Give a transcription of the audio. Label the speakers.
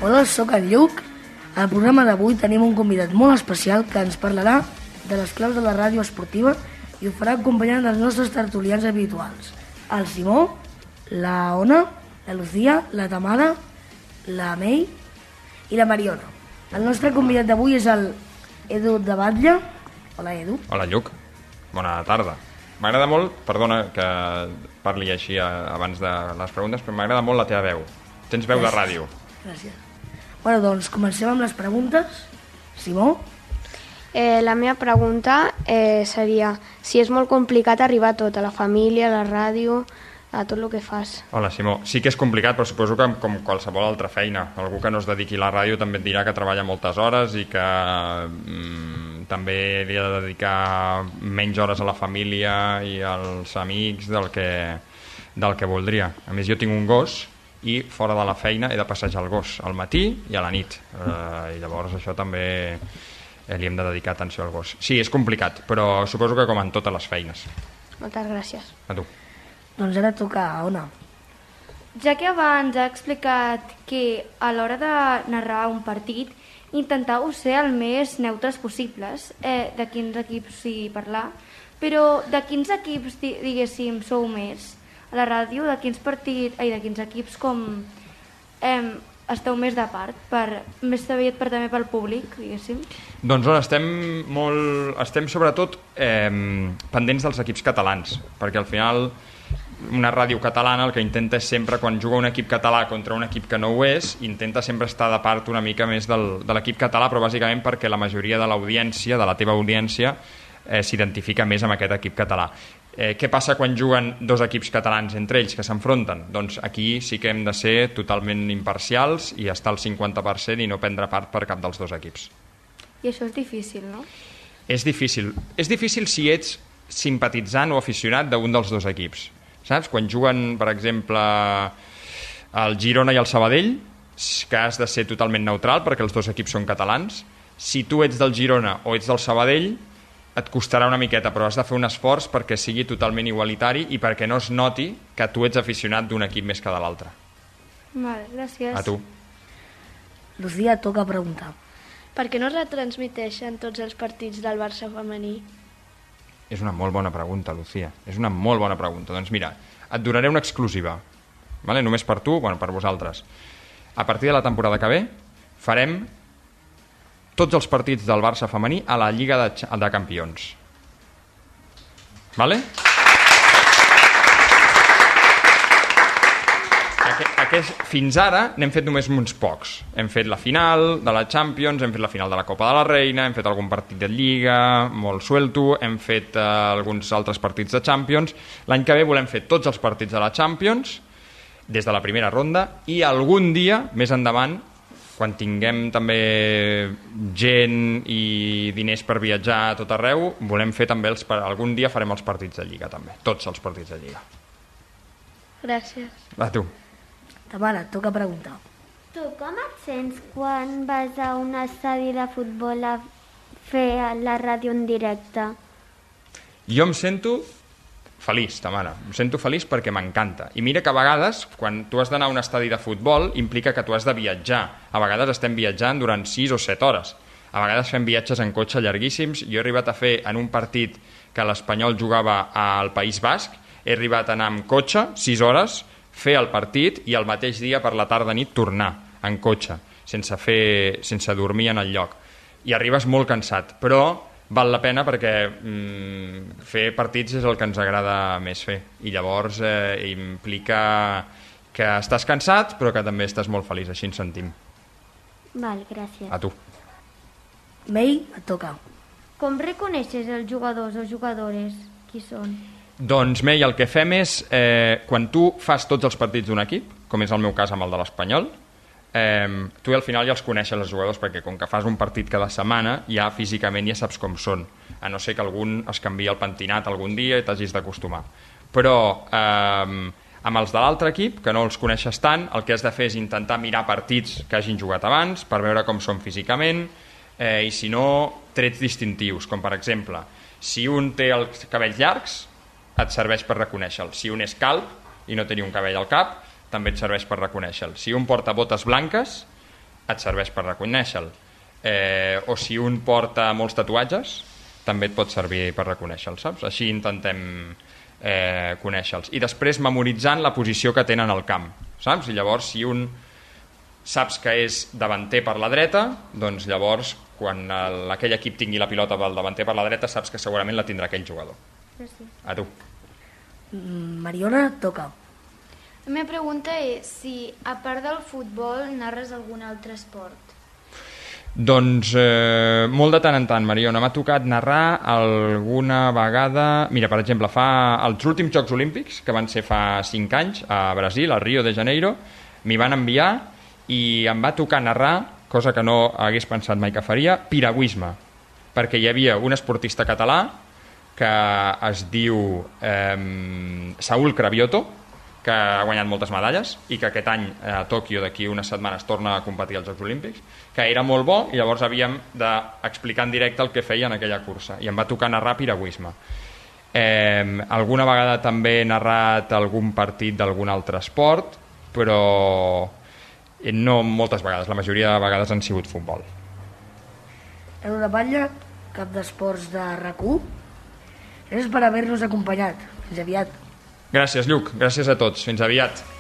Speaker 1: Hola, sóc en Lluc. Al programa d'avui tenim un convidat molt especial que ens parlarà de les claus de la ràdio esportiva i ho farà acompanyant dels nostres tertulians habituals. El Simó, la Ona, la Lucía, la Tamara, la Mei i la Mariona. El nostre convidat d'avui és el Edu de Batlle. Hola, Edu.
Speaker 2: Hola, Lluc. Bona tarda. M'agrada molt, perdona que parli així abans de les preguntes, però m'agrada molt la teva veu. Tens veu de ràdio.
Speaker 1: Gràcies. Bueno, doncs comencem amb les preguntes. Simó?
Speaker 3: La meva pregunta seria si és molt complicat arribar a tot, a la família, a la ràdio, a tot el que fas.
Speaker 2: Hola, Simó. Sí que és complicat, però suposo que com qualsevol altra feina. Algú que no es dediqui a la ràdio també et dirà que treballa moltes hores i que també li ha de dedicar menys hores a la família i als amics del que voldria. A més, jo tinc un gos i fora de la feina he de passejar el gos al matí i a la nit. I llavors això també li hem de dedicar atenció al gos. Sí, és complicat, però suposo que com en totes les feines.
Speaker 3: Moltes gràcies.
Speaker 2: A tu.
Speaker 1: Doncs ara toca a Ona.
Speaker 4: Ja que abans ha explicat que a l'hora de narrar un partit intentau ser el més neutres possibles, de quins equips parlar, però de quins equips, diguéssim, sou més a la ràdio, de quins equips com esteu més de part, més aviat també pel públic, diguéssim?
Speaker 2: Doncs estem sobretot pendents dels equips catalans, perquè al final una ràdio catalana el que intenta és sempre, quan juga un equip català contra un equip que no ho és, intenta sempre estar de part una mica més de l'equip català, però bàsicament perquè la majoria de l'audiència, de la teva audiència, s'identifica més amb aquest equip català. Què passa quan juguen dos equips catalans entre ells que s'enfronten? Doncs aquí sí que hem de ser totalment imparcials i estar al 50% i no prendre part per cap dels dos equips.
Speaker 4: I això és difícil, no?
Speaker 2: És difícil. És difícil si ets simpatitzant o aficionat d'un dels dos equips. Saps? Quan juguen, per exemple, el Girona i el Sabadell, que has de ser totalment neutral perquè els dos equips són catalans, si tu ets del Girona o ets del Sabadell, et costarà una miqueta, però has de fer un esforç perquè sigui totalment igualitari i perquè no es noti que tu ets aficionat d'un equip més que de l'altre.
Speaker 4: Vale, gràcies.
Speaker 2: A tu.
Speaker 1: Lucía, toca preguntar.
Speaker 3: Per què no retransmiteixen tots els partits del Barça femení?
Speaker 2: És una molt bona pregunta, Lucía. És una molt bona pregunta. Doncs mira, et donaré una exclusiva. Vale? Només per tu, per vosaltres. A partir de la temporada que ve farem tots els partits del Barça femení a la Lliga de Campions. Vale? Fins ara n'hem fet només uns pocs. Hem fet la final de la Champions, hem fet la final de la Copa de la Reina, hem fet algun partit de Lliga, molt suelto, hem fet alguns altres partits de Champions. L'any que ve volem fer tots els partits de la Champions, des de la primera ronda, i algun dia, més endavant, quan tinguem també gent i diners per viatjar a tot arreu, volem fer també algun dia farem els partits de Lliga també, tots els partits de Lliga.
Speaker 3: Gràcies.
Speaker 2: A tu.
Speaker 1: Tamara, toca preguntar.
Speaker 5: Tu com et sents quan vas a un estadi de futbol a fer la ràdio en directe?
Speaker 2: Jo em sento feliç, Tamara. Em sento feliç perquè m'encanta. I mira que a vegades, quan tu has d'anar a un estadi de futbol, implica que tu has de viatjar. A vegades estem viatjant durant 6 o 7 hores. A vegades fem viatges en cotxe llarguíssims. Jo he arribat a fer en un partit que l'Espanyol jugava al País Basc, he arribat a anar amb cotxe 6 hores, fer el partit i el mateix dia per la tarda nit tornar en cotxe, sense dormir en el lloc. I arribes molt cansat, però val la pena perquè fer partits és el que ens agrada més fer. I llavors implica que estàs cansat però que també estàs molt feliç, així ens sentim.
Speaker 5: Val, gràcies.
Speaker 2: A tu.
Speaker 1: Mei, et toca.
Speaker 4: Com reconeixes els jugadors o jugadores? Qui són?
Speaker 2: Doncs, Mei, el que fem és, quan tu fas tots els partits d'un equip, com és el meu cas amb el de l'Espanyol, tu al final ja els coneixes els jugadors, perquè com que fas un partit cada setmana, ja físicament ja saps com són, a no ser que algun es canvia el pentinat algun dia i t'hagis d'acostumar. Però amb els de l'altre equip, que no els coneixes tant, el que has de fer és intentar mirar partits que hagin jugat abans, per veure com són físicament, i si no, trets distintius, com per exemple, si un té els cabells llargs, et serveix per reconèixer-lo. Si un és calb i no té ni un cabell al cap, també et serveix per reconèixer-lo. Si un porta botes blanques, et serveix per reconèixer-lo. O si un porta molts tatuatges, també et pot servir per reconèixer-los, saps? Així intentem conèixer-los. I després memoritzant la posició que tenen al camp, saps? I llavors, si un saps que és davanter per la dreta, doncs llavors quan aquell equip tingui la pilota pel davanter per la dreta saps que segurament la tindrà aquell jugador.
Speaker 5: Gràcies.
Speaker 2: A tu.
Speaker 1: Mariona, toca.
Speaker 6: La meva pregunta és si, a part del futbol, narres algun altre esport?
Speaker 2: Doncs molt de tant en tant, Mariona. M'ha tocat narrar alguna vegada... Mira, per exemple, els últims Jocs Olímpics, que van ser fa 5 anys, a Brasil, a Rio de Janeiro, m'hi van enviar i em va tocar narrar, cosa que no hagués pensat mai que faria, piragüisme, perquè hi havia un esportista català que es diu Saúl Cravioto, que ha guanyat moltes medalles i que aquest any a Tòquio d'aquí unes setmanes torna a competir als Jocs Olímpics, que era molt bo i llavors havíem d'explicar en directe el que feia en aquella cursa i em va tocar narrar piragüisme. Alguna vegada també he narrat algun partit d'algun altre esport, però no moltes vegades, la majoria de vegades han sigut futbol.
Speaker 1: Edu de Batlle, cap d'esports de RAC1. Gràcies per haver-nos acompanyat. Fins aviat.
Speaker 2: Gràcies, Lluc. Gràcies a tots. Fins aviat.